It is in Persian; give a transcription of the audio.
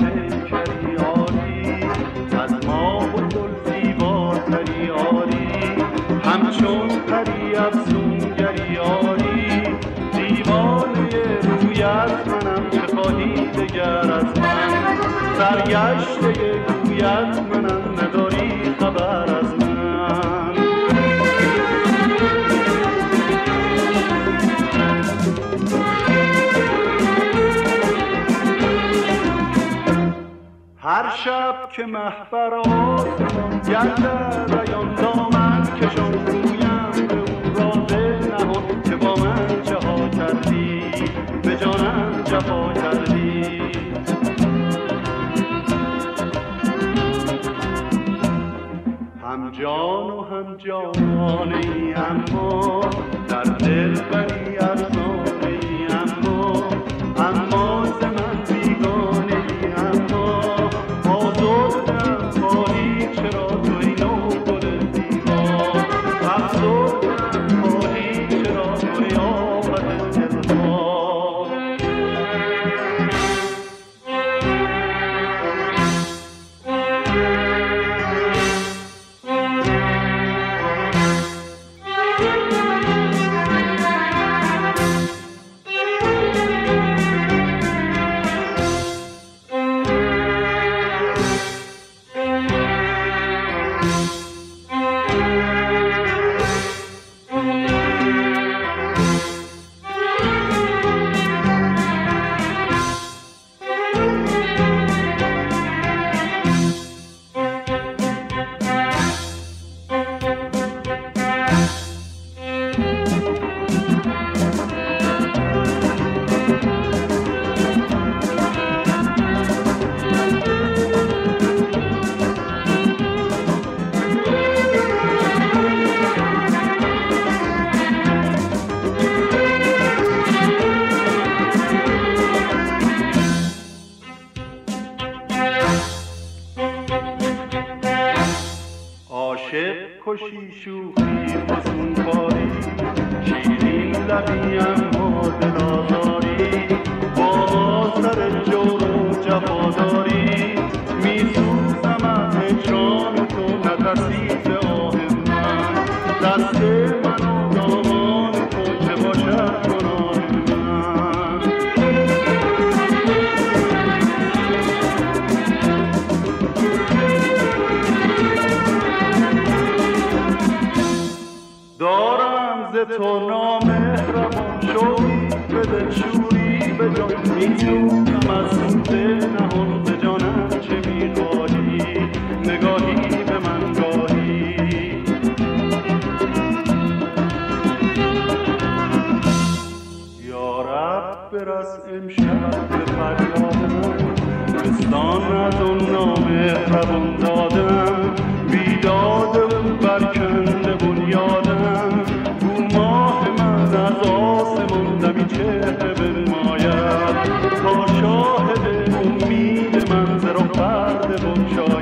پیکری آری، از ماه و گل زیباتری آری، همچون پری افسونگری آری، دیوانه رویت منم، چه خواهی دگر از من؟ سرگشته گویت منم، نداری خبر از من. هر شب که محفر آسمان گردد ریان دامن کشان، گویم به او راز نهان که با من چه ها کردی، به جانم جفا کردی. هم جان و هم جانانه ای، اما در دل بری افسانه ای، اما ز من بیگانه ای، اما آزردم خواهی چرا توی نو گل زیبا، افسردم خواهی چرا توی آفت دلها. عاشق کشی شوخی فسون کاری، شیرین لبی اما دل آزاری، با سر جور و جفاداری، می سوزم از هجران تو، نترسی ز آه من، دست من و دامان تو چه باشد گناه من. دارم ز تو نامهربان شوقی به دلشوری، به جان می‌جویم از اون دل نهان، به جانم چه می‌خواهی، نگاهی به من گاهی. یا رب برس امشب به فریادم، بستان از اون نامهربان دادم، بیداد اون برکنده بنیادم، گو ماه من از آسمان دمی چهره بنماید، تا شاهد امید من ز رخ پرده بگشاید.